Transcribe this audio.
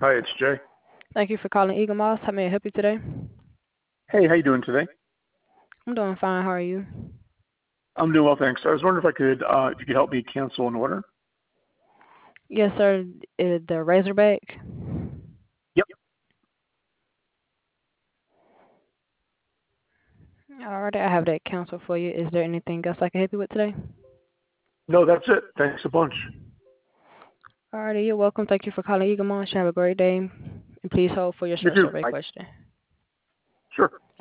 Hi, it's Jay. Thank you for calling Eagle Moss. How may I help you today? Hey, how you doing today? I'm doing fine. How are you? I'm doing well, thanks. I was wondering if you could help me cancel an order. Yes, sir. The Razorback. Yep. Alright, I have that canceled for you. Is there anything else I can help you with today? No, that's it. Thanks a bunch. Alrighty, you're welcome. Thank you for calling Eagle Moss. You have a great day. And please hold for your You short too. survey Bye. question. Sure.